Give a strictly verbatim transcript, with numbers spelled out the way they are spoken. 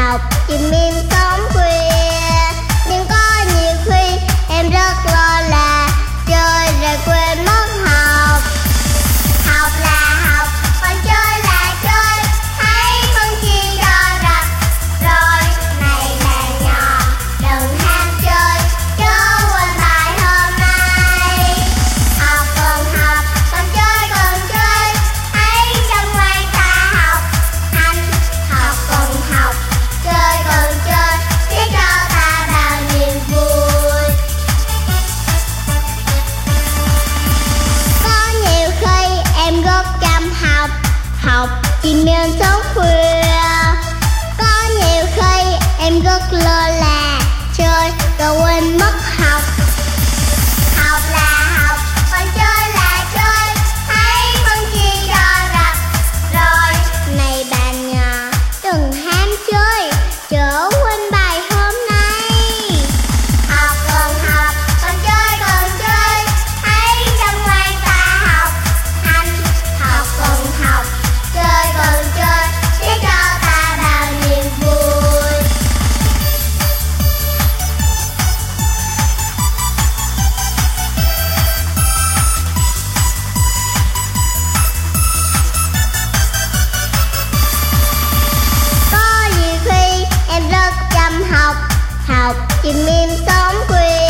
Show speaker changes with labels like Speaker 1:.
Speaker 1: học chìm im sống khuya. Nhưng có nhiều khi em rất lo là chơi rồi quên mất học. Học là học, còn chơi là chơi, hãy phân chia cho rạch ròi. Này bạn nhỏ, đừng ham chơi, chớ quên bài hôm nay. Học cần học, còn chơi cần chơi, hãy chăm ngoan ta học hành. Học cần học, chơi cần chơi, sẽ cho ta bao niềm vui. Có nhiều khi em rất chăm học, học chìm im sống khuya. Có nhiều khi em rất lơ là chơi rồi quên mất học. Học là học, còn chơi là chơi, hãy phân chia cho rạch ròi. Này bạn nhỏ, đừng ham chơi, chớ quên bài hôm nay. Học cần học, còn chơi cần chơi, hãy chăm ngoan ta học hành. Học cần học, chơi cần chơi, sẽ cho ta bao niềm vui. Có nhiều khi em rất chăm học, học chìm im sống khuya.